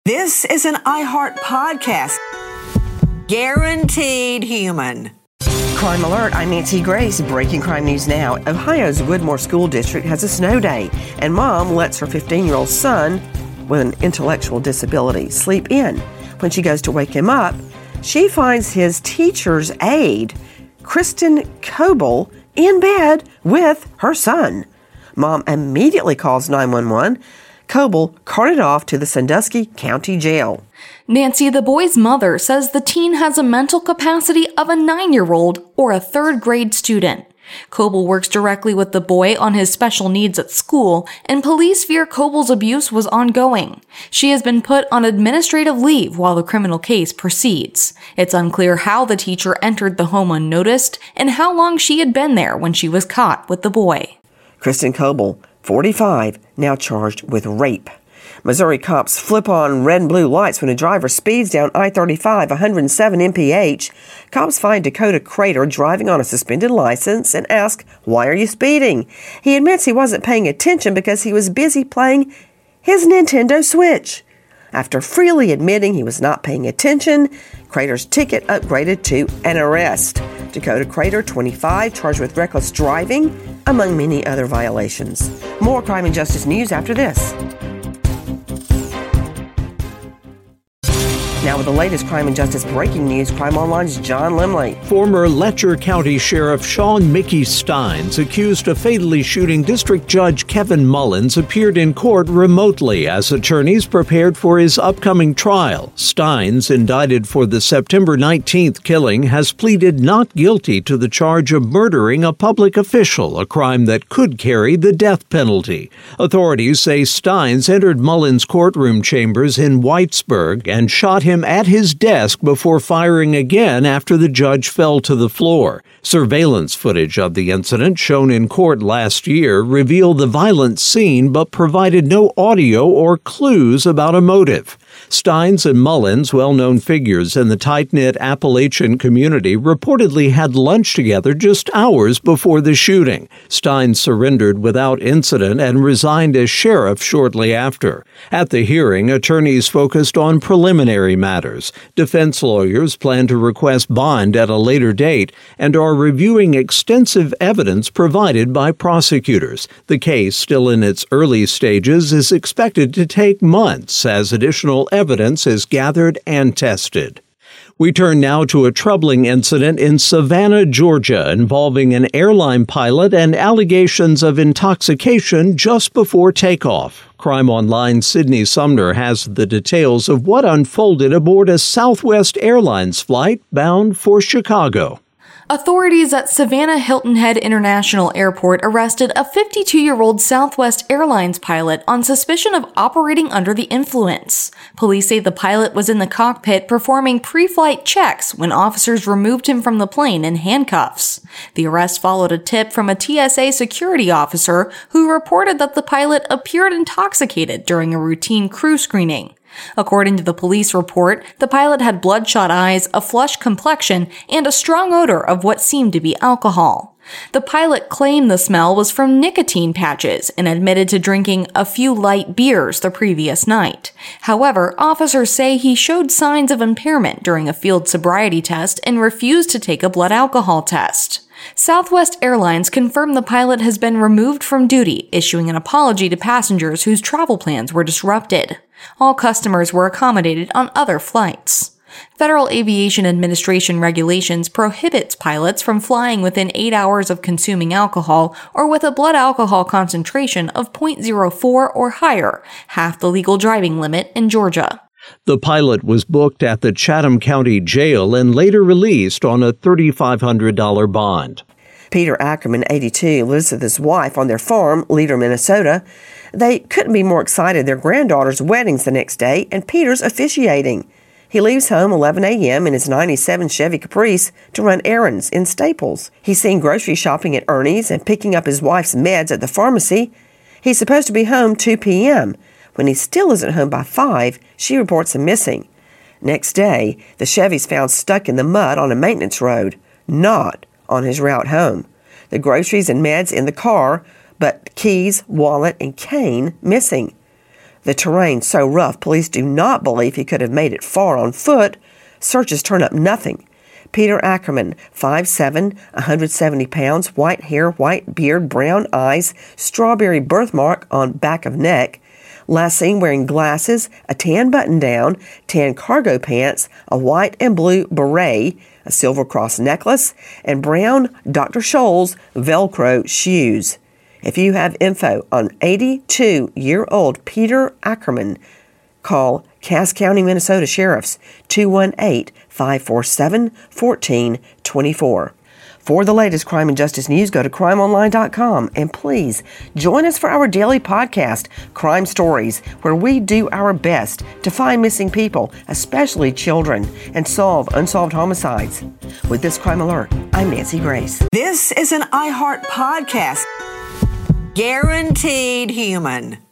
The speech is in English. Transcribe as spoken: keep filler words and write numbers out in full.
This is an iHeart podcast. Guaranteed human. Crime Alert, I'm Nancy Grace. Breaking crime news now. Ohio's Woodmore School District has a snow day, and mom lets her fifteen-year-old son with an intellectual disability sleep in. When she goes to wake him up, she finds his teacher's aide, Kristen Coble, in bed with her son. Mom immediately calls nine one one. Coble carted off to the Sandusky County Jail. Nancy, the boy's mother, says the teen has a mental capacity of a nine-year-old or a third-grade student. Coble works directly with the boy on his special needs at school, and police fear Coble's abuse was ongoing. She has been put on administrative leave while the criminal case proceeds. It's unclear how the teacher entered the home unnoticed and how long she had been there when she was caught with the boy. Kristen Coble, forty-five, now charged with rape. Missouri cops flip on red and blue lights when a driver speeds down I thirty-five one hundred seven M P H. Cops find Dakota Crater driving on a suspended license and ask, "Why are you speeding?" He admits he wasn't paying attention because he was busy playing his Nintendo Switch. After freely admitting he was not paying attention, Crater's ticket upgraded to an arrest. Dakota Crater, twenty-five, charged with reckless driving, among many other violations. More crime and justice news after this. Now with the latest crime and justice breaking news, Crime Online's John Limley. Former Letcher County Sheriff Sean Mickey Steins, accused of fatally shooting District Judge Kevin Mullins, appeared in court remotely as attorneys prepared for his upcoming trial. Steins, indicted for the September nineteenth killing, has pleaded not guilty to the charge of murdering a public official, a crime that could carry the death penalty. Authorities say Steins entered Mullins' courtroom chambers in Whitesburg and shot him him at his desk before firing again after the judge fell to the floor. Surveillance footage of the incident shown in court last year revealed the violent scene but provided no audio or clues about a motive. Steins and Mullins, well-known figures in the tight-knit Appalachian community, reportedly had lunch together just hours before the shooting. Steins surrendered without incident and resigned as sheriff shortly after. At the hearing, attorneys focused on preliminary matters. Defense lawyers plan to request bond at a later date and are reviewing extensive evidence provided by prosecutors. The case, still in its early stages, is expected to take months as additional evidence is gathered and tested. We turn now to a troubling incident in Savannah, Georgia, involving an airline pilot and allegations of intoxication just before takeoff. Crime Online's Sydney Sumner has the details of what unfolded aboard a Southwest Airlines flight bound for Chicago. Authorities at Savannah Hilton Head International Airport arrested a fifty-two-year-old Southwest Airlines pilot on suspicion of operating under the influence. Police say the pilot was in the cockpit performing pre-flight checks when officers removed him from the plane in handcuffs. The arrest followed a tip from a T S A security officer who reported that the pilot appeared intoxicated during a routine crew screening. According to the police report, the pilot had bloodshot eyes, a flushed complexion, and a strong odor of what seemed to be alcohol. The pilot claimed the smell was from nicotine patches and admitted to drinking a few light beers the previous night. However, officers say he showed signs of impairment during a field sobriety test and refused to take a blood alcohol test. Southwest Airlines confirmed the pilot has been removed from duty, issuing an apology to passengers whose travel plans were disrupted. All customers were accommodated on other flights. Federal Aviation Administration regulations prohibits pilots from flying within eight hours of consuming alcohol or with a blood alcohol concentration of zero point zero four or higher, half the legal driving limit in Georgia. The pilot was booked at the Chatham County Jail and later released on a three thousand five hundred dollars bond. Peter Ackerman, eighty-two, lives with his wife on their farm, Leader, Minnesota. They couldn't be more excited. Their granddaughter's wedding's the next day, and Peter's officiating. He leaves home eleven a.m. in his ninety-seven Chevy Caprice to run errands in Staples. He's seen grocery shopping at Ernie's and picking up his wife's meds at the pharmacy. He's supposed to be home two p.m. When he still isn't home by five, she reports him missing. Next day, the Chevy's found stuck in the mud on a maintenance road, not on his route home. The groceries and meds in the car, but keys, wallet, and cane missing. The terrain so rough, police do not believe he could have made it far on foot. Searches turn up nothing. Peter Ackerman, five seven, one hundred seventy pounds, white hair, white beard, brown eyes, strawberry birthmark on back of neck. Last seen wearing glasses, a tan button-down, tan cargo pants, a white and blue beret, a silver cross necklace, and brown Doctor Scholl's Velcro shoes. If you have info on eighty-two-year-old Peter Ackerman, call Cass County, Minnesota Sheriff's two one eight, five four seven, one four two four. For the latest crime and justice news, go to crime online dot com, and please join us for our daily podcast, Crime Stories, where we do our best to find missing people, especially children, and solve unsolved homicides. With this Crime Alert, I'm Nancy Grace. This is an iHeart podcast. Guaranteed human.